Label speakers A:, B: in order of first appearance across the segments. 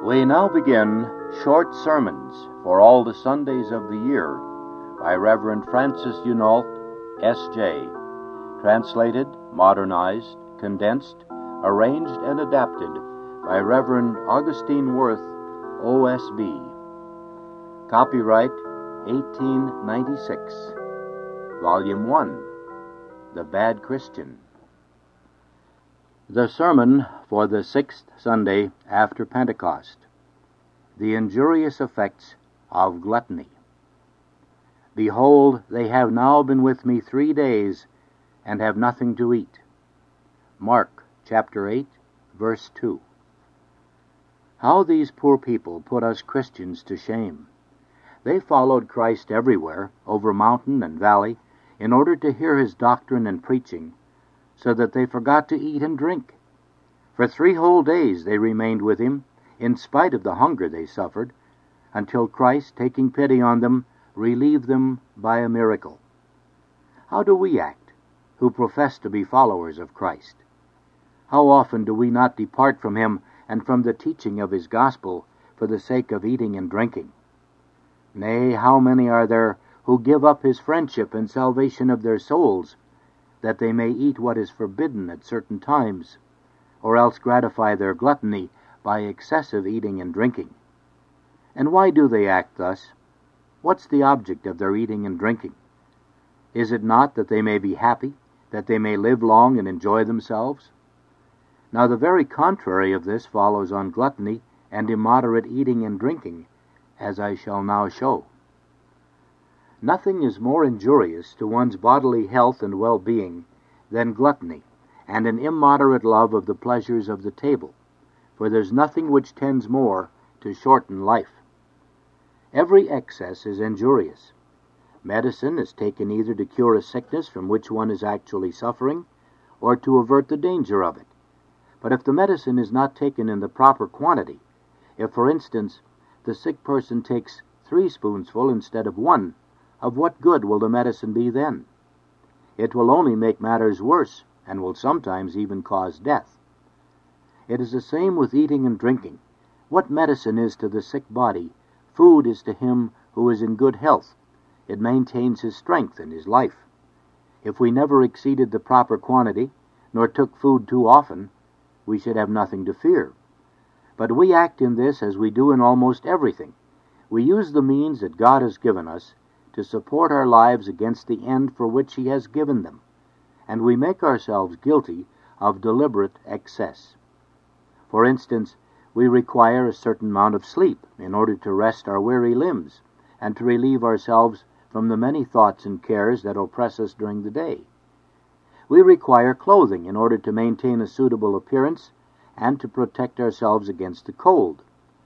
A: We now begin Short Sermons for All the Sundays of the Year by Reverend Francis Hunault, S.J., translated, modernized, condensed, arranged, and adapted by Reverend Augustine Worth, O.S.B. Copyright 1896. Volume 1, The Bad Christian. The sermon for the 6th Sunday after Pentecost. The injurious effects of gluttony. Behold, they have now been with me 3 days, and have nothing to eat. Mark chapter 8, verse 2. How these poor people put us Christians to shame. They followed Christ everywhere, over mountain and valley, in order to hear his doctrine and preaching, so that they forgot to eat and drink. For 3 whole days they remained with him, in spite of the hunger they suffered, until Christ, taking pity on them, relieved them by a miracle. How do we act, who profess to be followers of Christ? How often do we not depart from him and from the teaching of his gospel for the sake of eating and drinking? Nay, how many are there who give up his friendship and salvation of their souls, that they may eat what is forbidden at certain times, or else gratify their gluttony by excessive eating and drinking? And why do they act thus? What's the object of their eating and drinking? Is it not that they may be happy, that they may live long and enjoy themselves? Now the very contrary of this follows on gluttony and immoderate eating and drinking, as I shall now show. Nothing is more injurious to one's bodily health and well-being than gluttony and an immoderate love of the pleasures of the table, for there's nothing which tends more to shorten life. Every excess is injurious. Medicine is taken either to cure a sickness from which one is actually suffering, or to avert the danger of it. But if the medicine is not taken in the proper quantity, if, for instance, the sick person takes 3 spoonsful instead of 1, of what good will the medicine be then? It will only make matters worse, and will sometimes even cause death. It is the same with eating and drinking. What medicine is to the sick body, food is to him who is in good health. It maintains his strength and his life. If we never exceeded the proper quantity, nor took food too often, we should have nothing to fear. But we act in this as we do in almost everything. We use the means that God has given us to support our lives against the end for which he has given them, and we make ourselves guilty of deliberate excess. For instance, we require a certain amount of sleep in order to rest our weary limbs and to relieve ourselves from the many thoughts and cares that oppress us during the day. We require clothing in order to maintain a suitable appearance and to protect ourselves against the cold.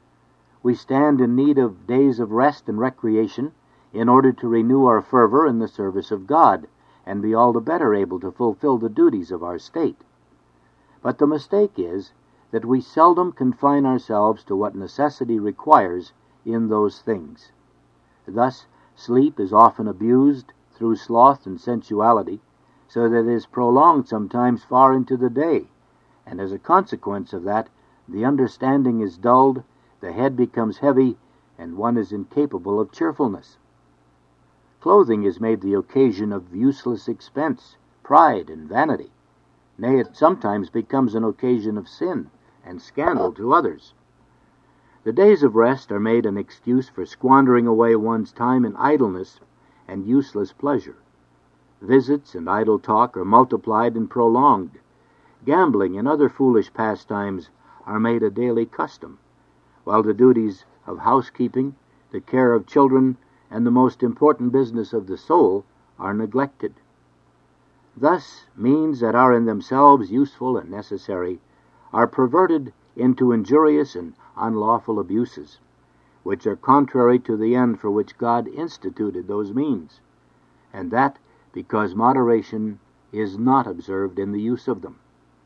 A: We stand in need of days of rest and recreation in order to renew our fervor in the service of God and be all the better able to fulfill the duties of our state. But the mistake is that we seldom confine ourselves to what necessity requires in those things. Thus, sleep is often abused through sloth and sensuality, so that it is prolonged sometimes far into the day, and as a consequence of that, the understanding is dulled, the head becomes heavy, and one is incapable of cheerfulness. Clothing is made the occasion of useless expense, pride, and vanity. Nay, it sometimes becomes an occasion of sin and scandal to others. The days of rest are made an excuse for squandering away one's time in idleness and useless pleasure. Visits and idle talk are multiplied and prolonged. Gambling and other foolish pastimes are made a daily custom, while the duties of housekeeping, the care of children, and the most important business of the soul are neglected. Thus, means that are in themselves useful and necessary are perverted into injurious and unlawful abuses, which are contrary to the end for which God instituted those means, and that because moderation is not observed in the use of them.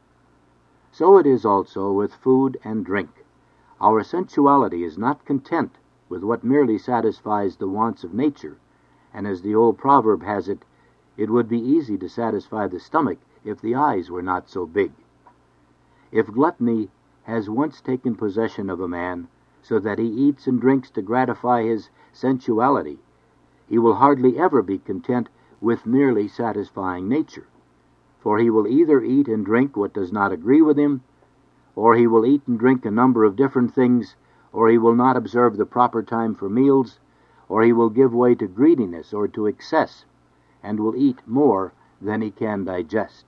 A: So it is also with food and drink. Our sensuality is not content with what merely satisfies the wants of nature, and as the old proverb has it, it would be easy to satisfy the stomach if the eyes were not so big. If gluttony has once taken possession of a man, so that he eats and drinks to gratify his sensuality, he will hardly ever be content with merely satisfying nature. For he will either eat and drink what does not agree with him, or he will eat and drink a number of different things, or he will not observe the proper time for meals, or he will give way to greediness or to excess, and will eat more than he can digest.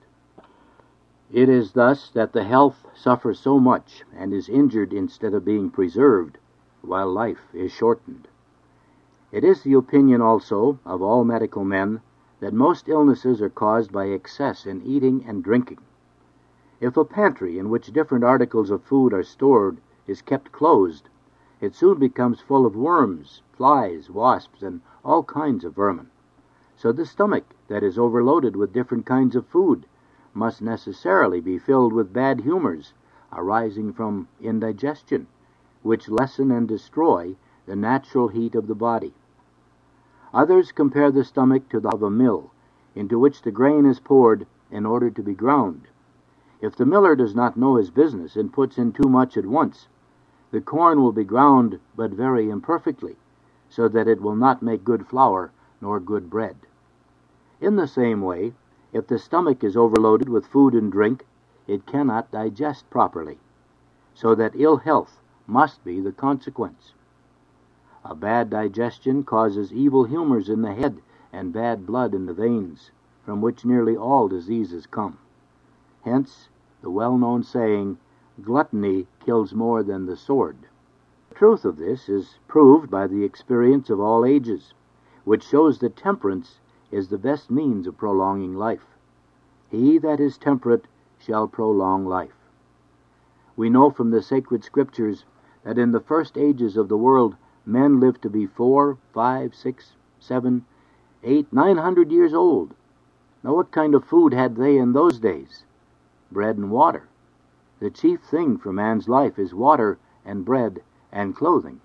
A: It is thus that the health suffers so much and is injured instead of being preserved, while life is shortened. It is the opinion also of all medical men that most illnesses are caused by excess in eating and drinking. If a pantry in which different articles of food are stored is kept closed, it soon becomes full of worms, flies, wasps, and all kinds of vermin. So the stomach that is overloaded with different kinds of food must necessarily be filled with bad humors arising from indigestion, which lessen and destroy the natural heat of the body. Others compare the stomach to that of a mill, into which the grain is poured in order to be ground. If the miller does not know his business and puts in too much at once, the corn will be ground but very imperfectly, so that it will not make good flour nor good bread. In the same way, if the stomach is overloaded with food and drink, it cannot digest properly, so that ill health must be the consequence. A bad digestion causes evil humors in the head and bad blood in the veins, from which nearly all diseases come. Hence, the well-known saying, "Gluttony kills more than the sword." The truth of this is proved by the experience of all ages, which shows that temperance is the best means of prolonging life. He that is temperate shall prolong life. We know from the sacred scriptures that in the first ages of the world men lived to be 4, 5, 6, 7, 8, 900 years old. Now what kind of food had they in those days? Bread and water. The chief thing for man's life is water and bread and clothing.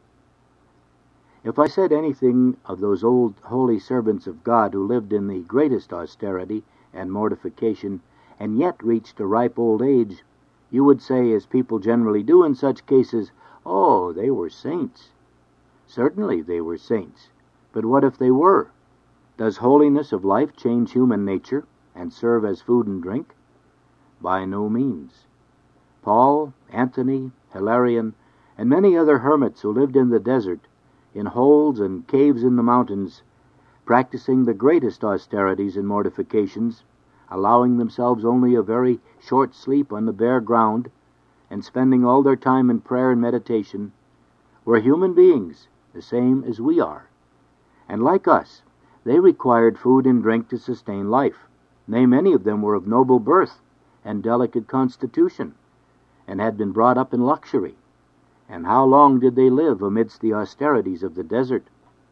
A: If I said anything of those old holy servants of God who lived in the greatest austerity and mortification, and yet reached a ripe old age, you would say, as people generally do in such cases, "Oh, they were saints." Certainly they were saints, but what if they were? Does holiness of life change human nature and serve as food and drink? By no means. Paul, Anthony, Hilarion, and many other hermits who lived in the desert, in holes and caves in the mountains, practicing the greatest austerities and mortifications, allowing themselves only a very short sleep on the bare ground, and spending all their time in prayer and meditation, were human beings, the same as we are. And like us, they required food and drink to sustain life. Nay, many of them were of noble birth and delicate constitution, and had been brought up in luxury. And how long did they live amidst the austerities of the desert?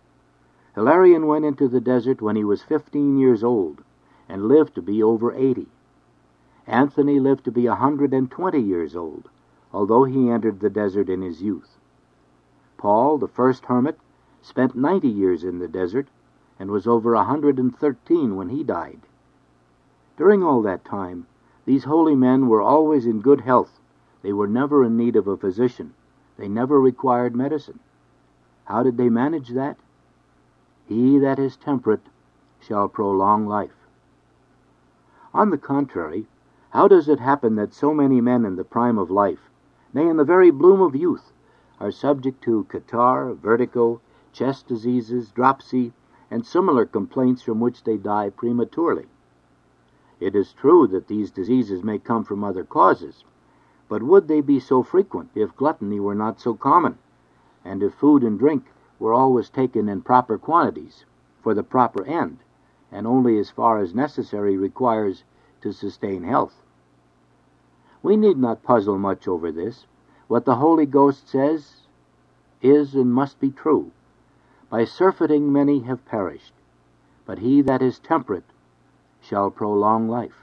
A: Hilarion went into the desert when he was 15 years old, and lived to be over 80. Anthony lived to be 120 years old, although he entered the desert in his youth. Paul, the first hermit, spent 90 years in the desert, and was over 113 when he died. During all that time, these holy men were always in good health. They were never in need of a physician. They never required medicine. How did they manage that? He that is temperate shall prolong life. On the contrary, how does it happen that so many men in the prime of life, nay, in the very bloom of youth, are subject to catarrh, vertigo, chest diseases, dropsy, and similar complaints from which they die prematurely? It is true that these diseases may come from other causes, but would they be so frequent if gluttony were not so common, and if food and drink were always taken in proper quantities, for the proper end, and only as far as necessary requires to sustain health? We need not puzzle much over this. What the Holy Ghost says is and must be true. By surfeiting many have perished, but he that is temperate shall prolong life.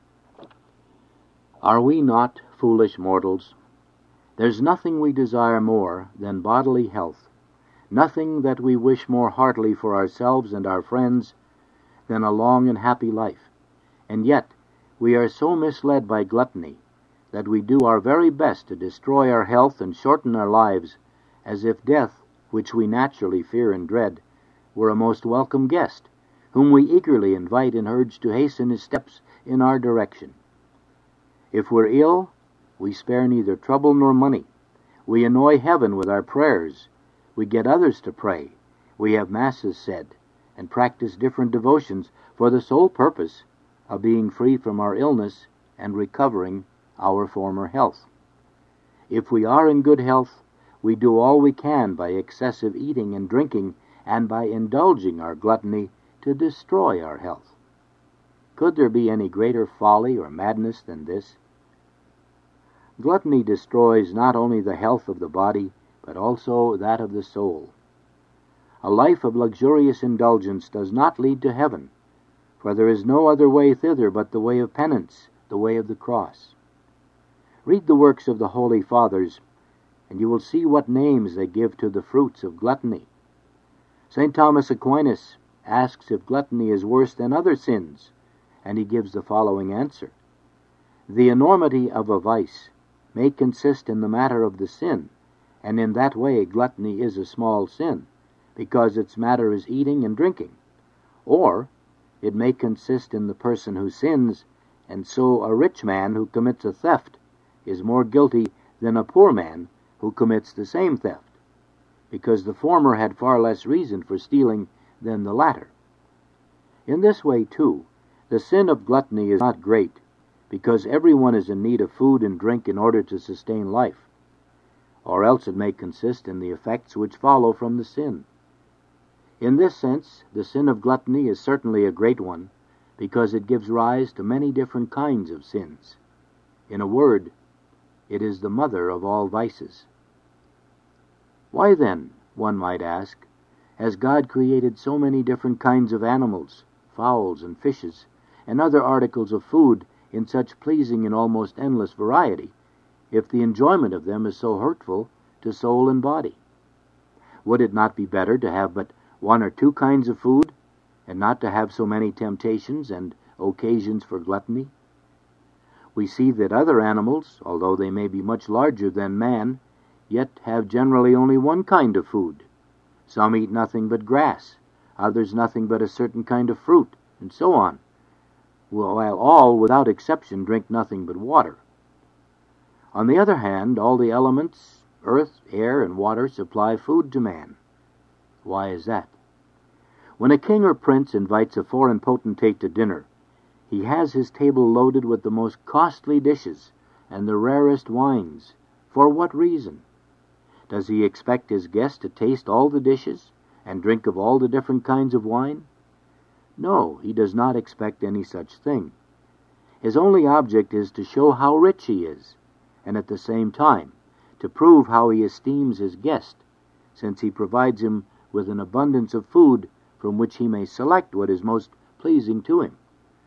A: Are we not foolish mortals? There's nothing we desire more than bodily health, nothing that we wish more heartily for ourselves and our friends than a long and happy life. And yet we are so misled by gluttony that we do our very best to destroy our health and shorten our lives, as if death, which we naturally fear and dread, were a most welcome guest, whom we eagerly invite and urge to hasten his steps in our direction. If we're ill, we spare neither trouble nor money. We annoy heaven with our prayers. We get others to pray. We have masses said, and practice different devotions for the sole purpose of being free from our illness and recovering our former health. If we are in good health, we do all we can by excessive eating and drinking and by indulging our gluttony to destroy our health. Could there be any greater folly or madness than this? Gluttony destroys not only the health of the body, but also that of the soul. A life of luxurious indulgence does not lead to heaven, for there is no other way thither but the way of penance, the way of the cross. Read the works of the Holy Fathers, and you will see what names they give to the fruits of gluttony. St. Thomas Aquinas asks if gluttony is worse than other sins, and he gives the following answer. The enormity of a vice may consist in the matter of the sin, and in that way gluttony is a small sin, because its matter is eating and drinking. Or it may consist in the person who sins, and so a rich man who commits a theft is more guilty than a poor man who commits the same theft, because the former had far less reason for stealing than the latter. In this way, too, the sin of gluttony is not great, because everyone is in need of food and drink in order to sustain life, or else it may consist in the effects which follow from the sin. In this sense, the sin of gluttony is certainly a great one, because it gives rise to many different kinds of sins. In a word, it is the mother of all vices. Why then, one might ask, has God created so many different kinds of animals, fowls and fishes, and other articles of food in such pleasing and almost endless variety, if the enjoyment of them is so hurtful to soul and body? Would it not be better to have but one or two kinds of food, and not to have so many temptations and occasions for gluttony? We see that other animals, although they may be much larger than man, yet have generally only one kind of food. Some eat nothing but grass, others nothing but a certain kind of fruit, and so on, while all, without exception, drink nothing but water. On the other hand, all the elements, earth, air, and water, supply food to man. Why is that? When a king or prince invites a foreign potentate to dinner, he has his table loaded with the most costly dishes and the rarest wines. For what reason? Does he expect his guest to taste all the dishes and drink of all the different kinds of wine? No, he does not expect any such thing. His only object is to show how rich he is, and at the same time to prove how he esteems his guest, since he provides him with an abundance of food from which he may select what is most pleasing to him.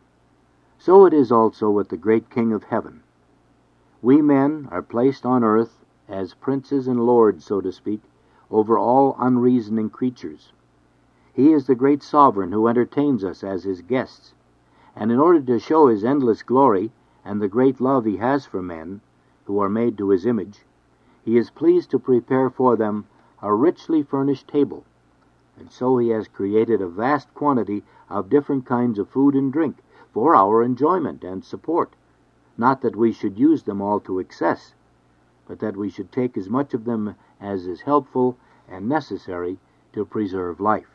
A: So it is also with the great King of heaven. We men are placed on earth as princes and lords, so to speak, over all unreasoning creatures. He is the great sovereign who entertains us as his guests, and in order to show his endless glory and the great love he has for men, who are made to his image, he is pleased to prepare for them a richly furnished table, and so he has created a vast quantity of different kinds of food and drink for our enjoyment and support, not that we should use them all to excess, but that we should take as much of them as is helpful and necessary to preserve life.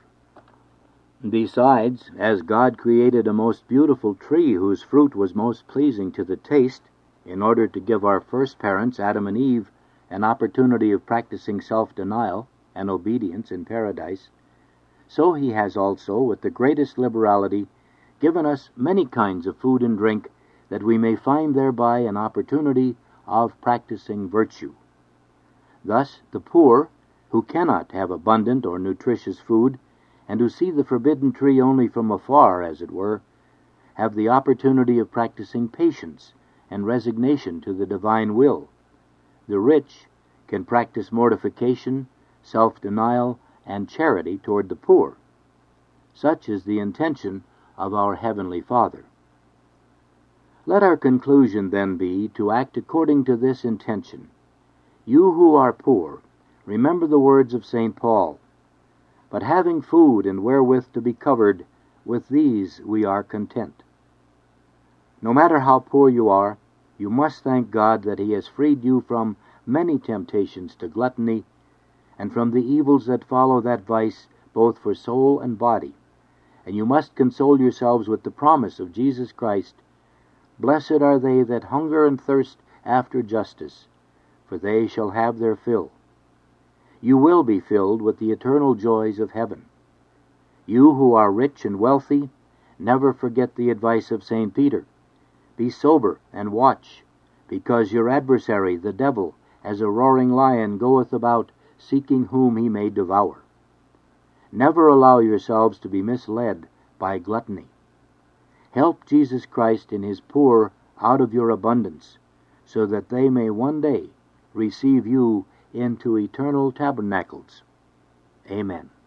A: Besides, as God created a most beautiful tree whose fruit was most pleasing to the taste, in order to give our first parents, Adam and Eve, an opportunity of practicing self-denial and obedience in paradise, so he has also, with the greatest liberality, given us many kinds of food and drink, that we may find thereby an opportunity of practicing virtue. Thus, the poor, who cannot have abundant or nutritious food, and who see the forbidden tree only from afar, as it were, have the opportunity of practicing patience and resignation to the divine will. The rich can practice mortification, self-denial, and charity toward the poor. Such is the intention of our Heavenly Father. Let our conclusion then be to act according to this intention. You who are poor, Remember the words of St. Paul, "But having food and wherewith to be covered, with these we are content." No matter how poor you are, you must thank God that He has freed you from many temptations to gluttony, and from the evils that follow that vice both for soul and body. And you must console yourselves with the promise of Jesus Christ, "Blessed are they that hunger and thirst after justice, for they shall have their fill." You will be filled with the eternal joys of heaven. You who are rich and wealthy, never forget the advice of St. Peter. Be sober and watch, because your adversary, the devil, as a roaring lion, goeth about, seeking whom he may devour. Never allow yourselves to be misled by gluttony. Help Jesus Christ in His poor out of your abundance, so that they may one day receive you into eternal tabernacles. Amen.